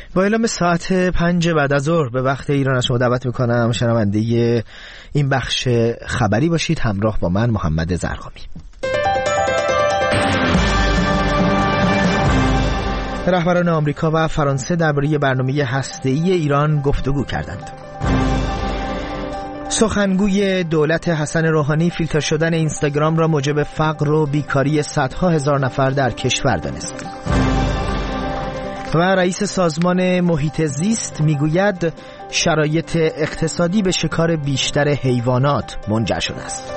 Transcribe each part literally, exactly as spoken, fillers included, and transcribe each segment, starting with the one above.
با اعلام ساعت پنج بعد از ظهر به وقت ایران از شما دعوت میکنم شنونده این بخش خبری باشید، همراه با من محمد زرقامی. رهبران آمریکا و فرانسه درباره برنامه هسته‌ای ایران گفتگو کردند. سخنگوی دولت حسن روحانی فیلتر شدن اینستاگرام را موجب فقر و بیکاری صدها هزار نفر در کشور دانست. و رئیس سازمان محیط زیست میگوید شرایط اقتصادی به شکار بیشتر حیوانات منجر شده است.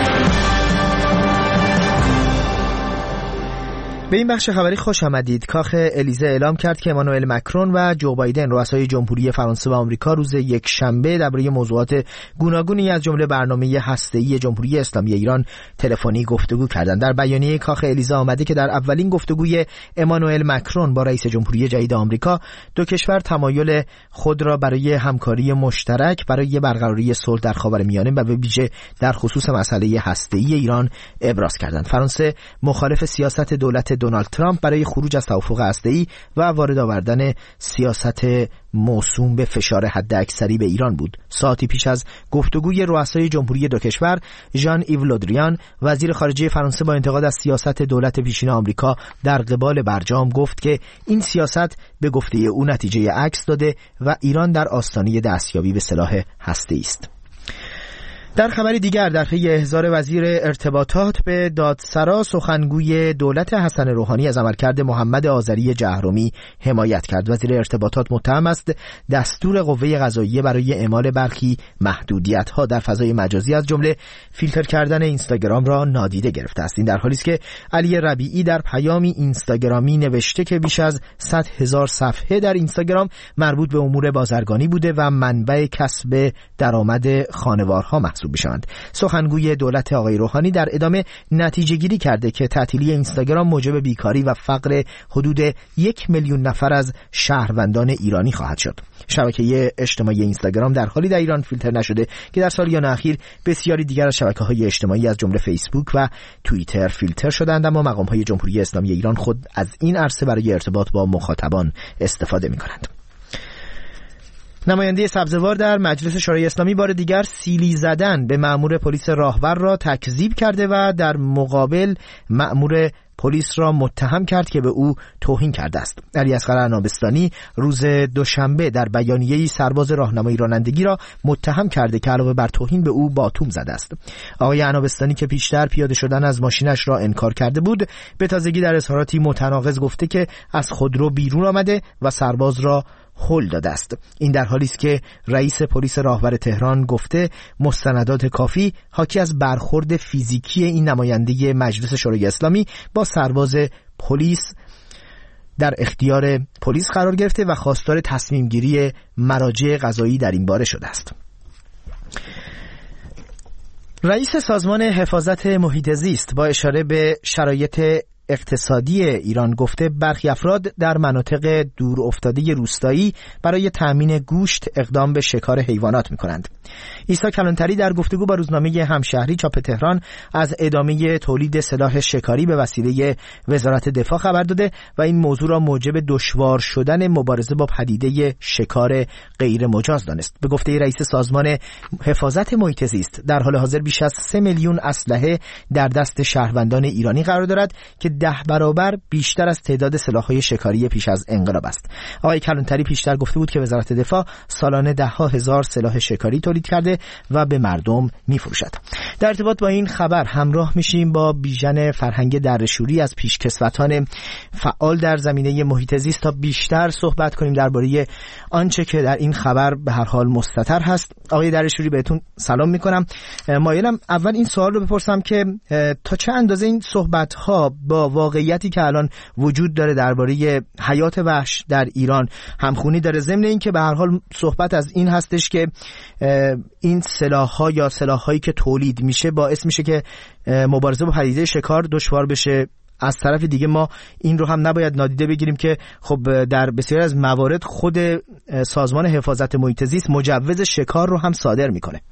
به این بخش خبری خوش آمدید. کاخ الیزه اعلام کرد که امانوئل مکرون و جو بایدن رؤسای جمهوری فرانسه و آمریکا روز یک شنبه درباره موضوعات گوناگونی از جمله برنامه هسته‌ای جمهوری اسلامی ایران تلفنی گفتگو کردند. در بیانیه کاخ الیزه آمده که در اولین گفتگوی امانوئل مکرون با رئیس جمهوری جدید آمریکا دو کشور تمایل خود را برای همکاری مشترک برای برقراری صلح در خاورمیانه و به ویژه در خصوص مسئله هسته‌ای ایران ابراز کردند. فرانسه مخالف سیاست دولت دونالد ترامپ برای خروج از توافق هسته‌ای و وارد آوردن سیاست موسوم به فشار حداکثری به ایران بود. ساعتی پیش از گفتگوی رؤسای جمهوری دو کشور، ژان ایو لودریان وزیر خارجه فرانسه با انتقاد از سیاست دولت پیشین آمریکا در قبال برجام گفت که این سیاست به گفته او نتیجه عکس داده و ایران در آستانه دستیابی به سلاح هسته‌ای است. در خبری دیگر، در پی احضار وزیر ارتباطات به دادسرا، سخنگوی دولت حسن روحانی از عملکرد محمد آذری جهرومی حمایت کرد. وزیر ارتباطات متهم است دستور قوه قضاییه برای اعمال برخی محدودیت‌ها در فضای مجازی از جمله فیلتر کردن اینستاگرام را نادیده گرفته است. این در حالی است که علی ربیعی در پیامی اینستاگرامی نوشته که بیش از صد هزار صفحه در اینستاگرام مربوط به امور بازرگانی بوده و منبع کسب درآمد خانوارها محسوب بشوند. سخنگوی دولت آقای روحانی در ادامه نتیجه گیری کرده که تعطیلی اینستاگرام موجب بیکاری و فقر حدود یک میلیون نفر از شهروندان ایرانی خواهد شد. شبکه اجتماعی اینستاگرام در حالی در ایران فیلتر نشده که در سالیان اخیر بسیاری دیگر از شبکه‌های اجتماعی از جمله فیسبوک و توییتر فیلتر شدند، اما مقام‌های جمهوری اسلامی ایران خود از این عرصه برای ارتباط با مخاطبان استفاده می‌کنند. نماینده سبزوار در مجلس شورای اسلامی بار دیگر سیلی زدن به مأمور پلیس راهور را تکذیب کرده و در مقابل مأمور پلیس را متهم کرد که به او توهین کرده است. علی اصغر عنابستانی روز دوشنبه در بیانیه‌ای سرباز راهنمایی رانندگی را متهم کرده که علاوه بر توهین به او باتوم زده است. آقای عنابستانی که پیشتر پیاده شدن از ماشینش را انکار کرده بود، به تازگی در اظهاراتی متناقض گفته که از خودرو بیرون آمده و سرباز را هل داده است. این در حالی است که رئیس پلیس راهور تهران گفته مستندات کافی حاکی از برخورد فیزیکی این نماینده مجلس شورای اسلامی با سرباز پلیس در اختیار پلیس قرار گرفته و خواستار تصمیم گیری مراجع قضایی در این باره شده است. رئیس سازمان حفاظت محیط زیست با اشاره به شرایط اقتصادی ایران گفته برخی افراد در مناطق دور افتاده روستایی برای تأمین گوشت اقدام به شکار حیوانات می‌کنند. عیسی کلانتری در گفتگو با روزنامه همشهری چاپ تهران از ادامه تولید سلاح شکاری به وسیله وزارت دفاع خبر داده و این موضوع را موجب دشوار شدن مبارزه با پدیده شکار غیر مجاز دانست. به گفته رئیس سازمان حفاظت محیط زیست در حال حاضر بیش از سه میلیون اسلحه در دست شهروندان ایرانی قرار دارد که ده برابر بیشتر از تعداد سلاح‌های شکاری پیش از انقلاب است. آقای کلانتری پیشتر گفته بود که وزارت دفاع سالانه ده ها هزار سلاح شکاری تولید کرده و به مردم می‌فروشد. در ارتباط با این خبر همراه میشیم با بیژن فرهنگ درشوری از پیشکسوتان فعال در زمینه محیط زیست تا بیشتر صحبت کنیم درباره آنچه که در این خبر به هر حال مستتر هست. آقای درشوری بهتون سلام می‌کنم. مایلم اول این سوال رو بپرسم که تا چه اندازه این صحبت‌ها با واقعیتی که الان وجود داره درباره حیات وحش در ایران همخونی داره، ضمن این که به هر حال صحبت از این هستش که این سلاح‌ها یا سلاح‌هایی که تولید میشه باعث میشه که مبارزه با پدیده شکار دشوار بشه. از طرف دیگه ما این رو هم نباید نادیده بگیریم که خب در بسیاری از موارد خود سازمان حفاظت محیط زیست مجوز شکار رو هم صادر میکنه.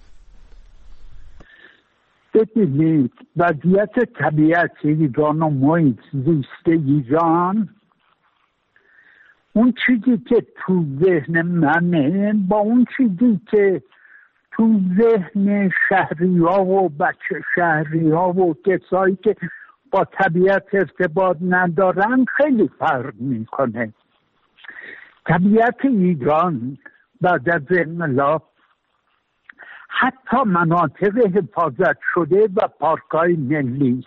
ببینید وضعیت طبیعت ایران و محیط زیست ایران اون چیزی که تو ذهن منه با اون چیزی که تو ذهن شهری ها و بچه شهری ها و کسایی که با طبیعت ارتباط ندارن خیلی فرق میکنه. طبیعت ایران بعد از انقلاب حتی مناطق حفاظت شده و پارکای ملی،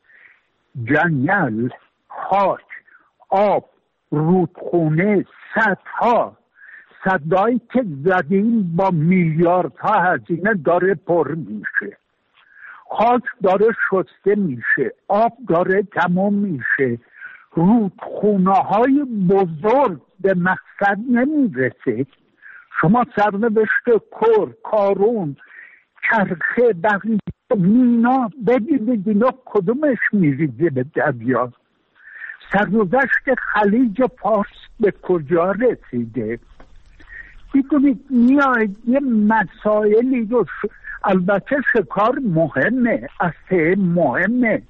جنگل، خاک، آب، رودخونه، سدها، سدهایی که زدیم با میلیاردها هزینه داره پر میشه، خاک داره شسته میشه، آب داره تمام میشه، رودخونه های بزرگ به مقصد نمیرسه. شما سرنوشت کر، کارون، چرخه، بقیه، مینا بگید اینا کدومش میریزه به دریا؟ سرگذشت خلیج فارس به کجا رسیده؟ میدونید میاید یه مسائلی رو ش... البته شکار مهمه، اصلا مهمه،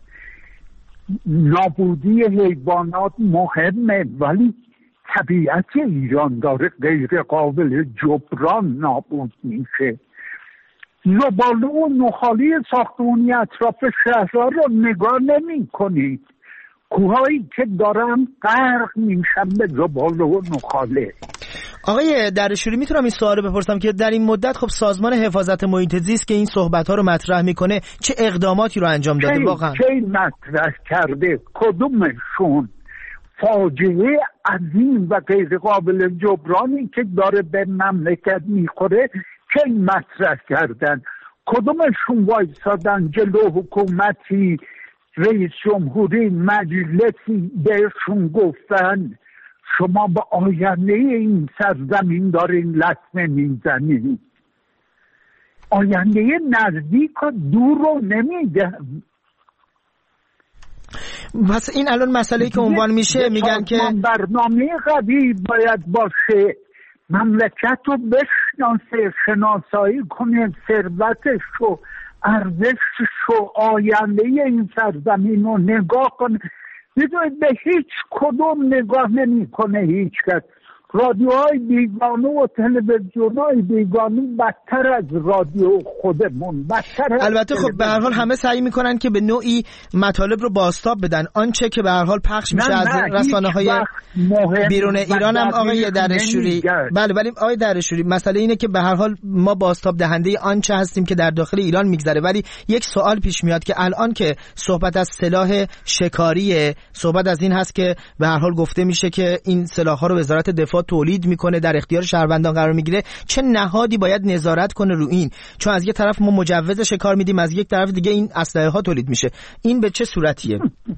نابودی حیوانات مهمه، ولی طبیعت ایران داره غیر قابل جبران نابود میشه. زباله و نخالی ساختمانی اطراف شهرها رو نگاه نمی کنید، کوهایی که دارن غرق میشن به زباله و نخاله. آقای درشوری میتونم این سوال رو بپرسم که در این مدت خب سازمان حفاظت محیط زیست که این صحبت‌ها رو مطرح میکنه چه اقداماتی رو انجام داده؟ واقعا چه مطرح کرده؟ کدومشون فاجعه عظیم و غیر قابل جبرانی که داره به مملکت میخوره چه مطرح کردن؟ کدومشون وایسادن جلو حکومتی، رئیس جمهوری، مجلسی بهشون گفتن شما به آینده این سرزمین دارین لطمه میزنید؟ آینده نزدیک و دور رو نمیدن. پس این الان مسئله‌ای که عنوان میشه میگن که برنامه قوی باید باشه، مملکت رو بشناسه، شناسایی کنه، ثروتش رو، ارزشش رو، آینده این سرزمین رو نگاه کنه. میدونید به هیچ کدوم نگاه نمی کنه هیچ کس. رادیوهای بیگانه و تلویزیونهای بیگانه بدتر از رادیو خودمون، بدتر از البته خب به هر حال همه سعی میکنن که به نوعی مطالب رو بازتاب بدن. آنچه که به هر حال پخش میشه از رسانه‌های بیرون ایران هم آقای درشوری، بله ولی آقای درشوری مسئله اینه که به هر حال ما بازتاب دهنده آنچه هستیم که در داخل ایران میگذره. ولی یک سوال پیش میاد که الان که صحبت از سلاح شکاریه، صحبت از این هست که به هر حال گفته میشه که این سلاح‌ها رو وزارت دفاع تولید میکنه، در اختیار شهروندان قرار میگیره، چه نهادی باید نظارت کنه رو این؟ چون از یک طرف ما مجوز شکار میدیم، از یک طرف دیگه این اسلحه ها تولید میشه. این به چه صورتیه؟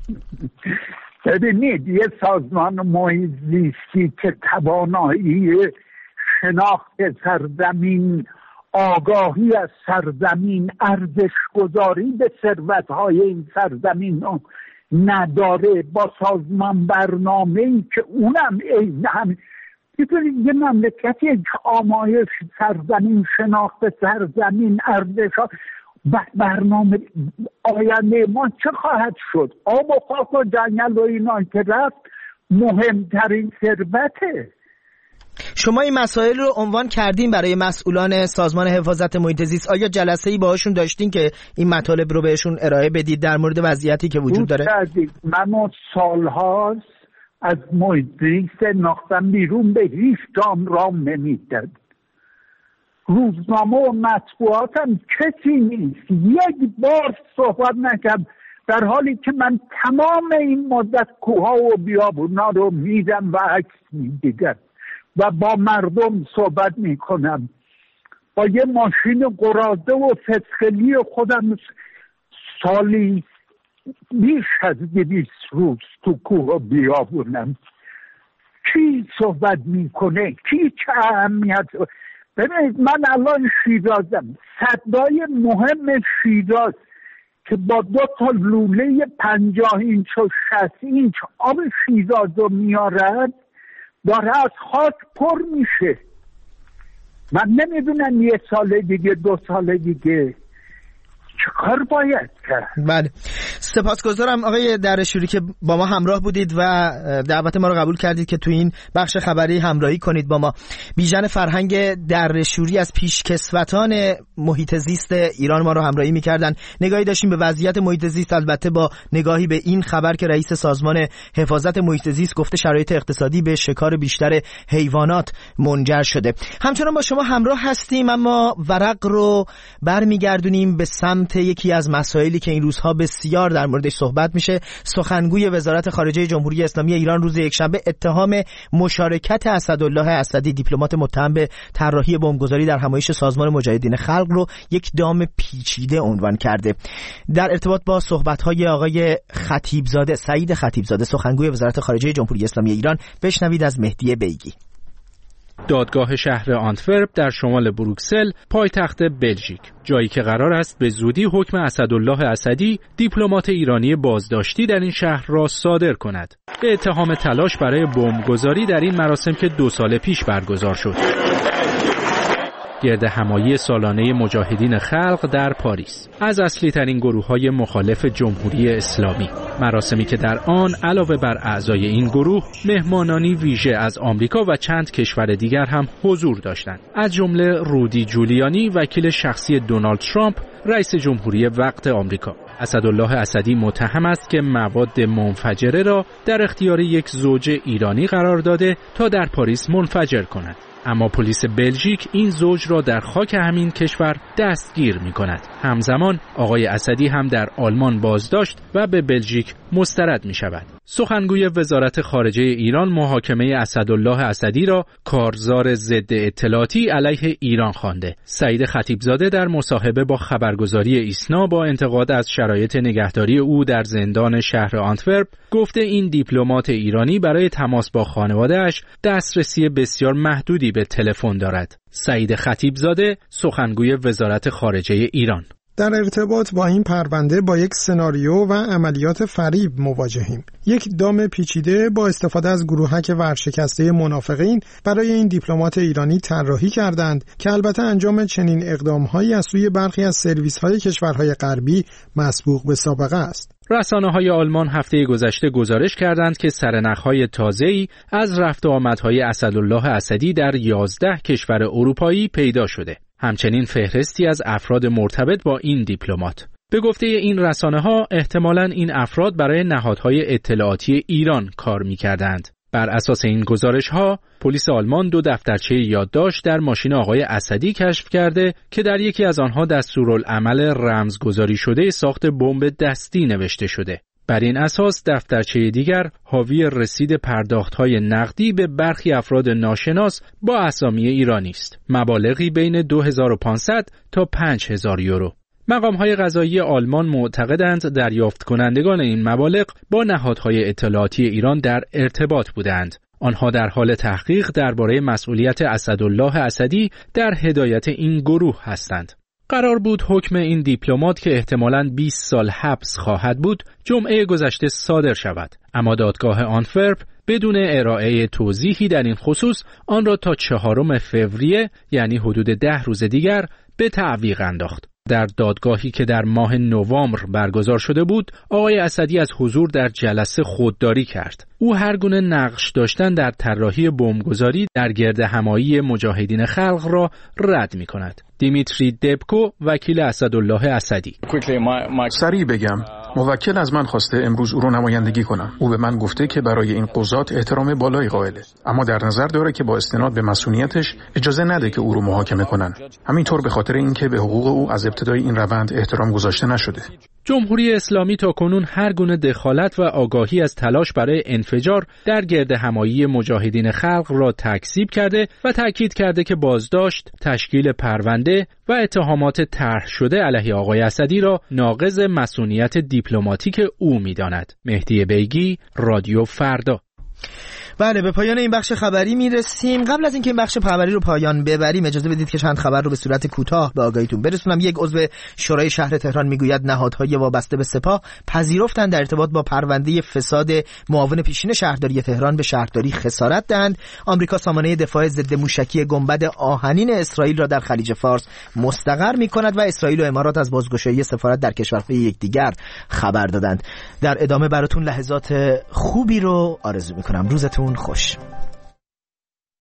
ببینید یه سازمان محیط زیستی که توانایی شناخت سرزمین، آگاهی از سرزمین، ارزش گذاری به ثروت‌های این سرزمین رو نداره، با سازمان برنامه‌ای که اونم این هم میتونید یه مملکتی که آمایش سرزمین، شناخت سرزمین، ارزش ها، برنامه آینده ما چه خواهد شد؟ آب و خاک و جنگل و اینا که رفت مهمترین ثروته. شما این مسائل رو عنوان کردین برای مسئولان سازمان حفاظت محیط زیست. آیا جلسه‌ای باهاشون داشتین که این مطالب رو بهشون ارائه بدید در مورد وضعیتی که وجود داره؟ من سالهاست از محیط زیست ناختم بیرون، به هیچ جام رام نمیداد. روزنامه و مطبوعات هم کسی نیست، یک بار صحبت نکرد، در حالی که من تمام این مدت کوها و بیابونا رو میدم و عکس میدیدم و با مردم صحبت میکنم. با یه ماشین قراضه و فسخلی خودم سالی بیش از دویست روز تو کوه بیابونم. کی صحبت میکنه؟ کی چه اهمیت؟ ببینید من الان شیرازم، صدای مهم شیراز که با دو تا لوله پنجاه اینچ و شصت اینچ آب شیراز رو میارد داره از خاک پر میشه. من نمیدونم یه سال دیگه، دو سال دیگه چه کار باید کرد. بله سپاسگزارم آقای درشوری که با ما همراه بودید و دعوت ما رو قبول کردید که تو این بخش خبری همراهی کنید با ما. بیژن فرهنگ درشوری از پیشکسوتان محیط زیست ایران ما رو همراهی می‌کردن. نگاهی داشتیم به وضعیت محیط زیست، البته با نگاهی به این خبر که رئیس سازمان حفاظت محیط زیست گفته شرایط اقتصادی به شکار بیشتر حیوانات منجر شده. همچنان با شما همراه هستیم، اما ورق رو برمیگردونیم به سمت یکی از مسائلی که این روزها بسیار در موردش صحبت میشه. سخنگوی وزارت خارجه جمهوری اسلامی ایران روز یکشنبه اتهام مشارکت اسدالله اسدی، دیپلمات متهم به طراحی بمبگذاری در همایش سازمان مجاهدین خلق، رو یک دام پیچیده عنوان کرده. در ارتباط با صحبت‌های آقای خطیبزاده، سعید خطیبزاده، سخنگوی وزارت خارجه جمهوری اسلامی ایران، بشنوید از مهدی بیگی. دادگاه شهر آنتورپ در شمال بروکسل، پایتخت بلژیک، جایی که قرار است به زودی حکم اسدالله اسدی، دیپلمات ایرانی بازداشتی در این شهر را صادر کند به اتهام تلاش برای بمبگذاری در این مراسم که دو سال پیش برگزار شد. گرد همایی سالانه مجاهدین خلق در پاریس از اصلی ترین گروه‌های مخالف جمهوری اسلامی، مراسمی که در آن علاوه بر اعضای این گروه مهمانانی ویژه از آمریکا و چند کشور دیگر هم حضور داشتند، از جمله رودی جولیانی، وکیل شخصی دونالد ترامپ، رئیس جمهوری وقت آمریکا. اسدالله اسدی متهم است که مواد منفجره را در اختیار یک زوج ایرانی قرار داده تا در پاریس منفجر کند، اما پلیس بلژیک این زوج را در خاک همین کشور دستگیر می کند. همزمان آقای اسدی هم در آلمان بازداشت و به بلژیک مسترد می شود. سخنگوی وزارت خارجه ایران محاکمه اسدالله اسدی را کارزار ضد اطلاعاتی علیه ایران خوانده. سعید خطیبزاده در مصاحبه با خبرگزاری ایسنا با انتقاد از شرایط نگهداری او در زندان شهر آنتورپ گفته این دیپلمات ایرانی برای تماس با خانواده‌اش دسترسی بسیار محدودی به تلفن دارد. سعید خطیبزاده، سخنگوی وزارت خارجه ایران: در ارتباط با این پرونده با یک سناریو و عملیات فریب مواجهیم. یک دام پیچیده با استفاده از گروهک ورشکسته منافقین برای این دیپلمات ایرانی طراحی کردند که البته انجام چنین اقدام‌هایی از سوی برخی از سرویس‌های کشورهای غربی مسبوق به سابقه است. رسانه‌های آلمان هفته گذشته گزارش کردند که سرنخ‌های تازه‌ای از رفت و آمدهای اسدالله اسدی در یازده کشور اروپایی پیدا شده. همچنین فهرستی از افراد مرتبط با این دیپلمات. به گفته این رسانه‌ها احتمالاً این افراد برای نهادهای اطلاعاتی ایران کار می‌کردند. بر اساس این گزارش‌ها، پلیس آلمان دو دفترچه یادداشت در ماشین آقای اسدی کشف کرده که در یکی از آنها دستورالعمل رمزگذاری شده ساخت بمب دستی نوشته شده. بر این اساس دفترچه دیگر حاوی رسید پرداخت‌های نقدی به برخی افراد ناشناس با اسامی ایرانی است. مبالغی بین دو هزار و پانصد تا پنج هزار یورو. مقام‌های قضایی آلمان معتقدند دریافت کنندگان این مبالغ با نهادهای اطلاعاتی ایران در ارتباط بودند. آنها در حال تحقیق درباره مسئولیت اسدالله اسدی در هدایت این گروه هستند. قرار بود حکم این دیپلمات که احتمالاً بیست سال حبس خواهد بود جمعه گذشته صادر شود، اما دادگاه آنتورپ بدون ارائه توضیحی در این خصوص آن را تا چهارم فوریه، یعنی حدود ده روز دیگر، به تعویق انداخت. در دادگاهی که در ماه نوامبر برگزار شده بود، آقای اسدی از حضور در جلسه خودداری کرد. او هر گونه نقش داشتن در طراحی بمبگذاری در گرد همایی مجاهدین خلق را رد می‌کند. دیمیتری دبکو، وکیل اسدالله اسدی: سریع بگم، موکل از من خواسته امروز او رو نمایندگی کنم. او به من گفته که برای این قضات احترام بالایی قائله، اما در نظر داره که با استناد به مسئولیتش اجازه نده که او رو محاکمه کنن. همینطور به خاطر اینکه به حقوق او از ابتدای این روند احترام گذاشته نشده. جمهوری اسلامی تاکنون هر گونه دخالت و آگاهی از تلاش برای انفجار در گرد همایی مجاهدین خلق را تکذیب کرده و تاکید کرده که بازداشت، تشکیل پرونده و اتهامات طرح شده علیه آقای اسدی را ناقض مسئولیت دیپلماتیک او می‌داند. مهدی بیگی، رادیو فردا. بله، به پایان این بخش خبری میرسیم. قبل از اینکه این بخش خبری رو پایان ببریم اجازه بدید که چند خبر رو به صورت کوتاه به آگاهیتون برسونم. یک عضو شورای شهر تهران میگوید نهادهای وابسته به سپاه پذیرفتند در ارتباط با پرونده فساد معاون پیشین شهرداری تهران به شهرداری خسارت دهند. آمریکا سامانه دفاع ضد موشکی گنبد آهنین اسرائیل را در خلیج فارس مستقر می‌کند و اسرائیل و امارات از بازگشایی سفارت در کشورهای یکدیگر خبر دادند. در ادامه براتون لحظات خوبی رو آرزو می‌کنم. روزتون خوش.